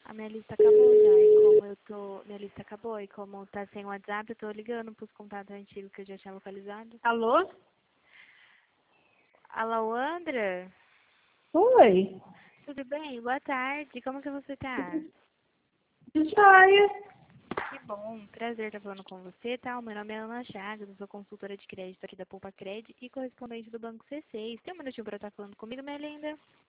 A minha lista acabou já, e como eu tô. Minha lista acabou, e como tá sem WhatsApp, eu tô ligando pros contatos antigos que eu já tinha localizado. Alô? Alô, Andra? Oi. Tudo bem? Boa tarde. Como que você tá? Joia. Que bom, prazer estar falando com você, tá? O meu nome é Ana Chagas, eu sou consultora de crédito aqui da Poupa Cred e correspondente do Banco C6. Tem um minutinho pra estar falando comigo, minha linda?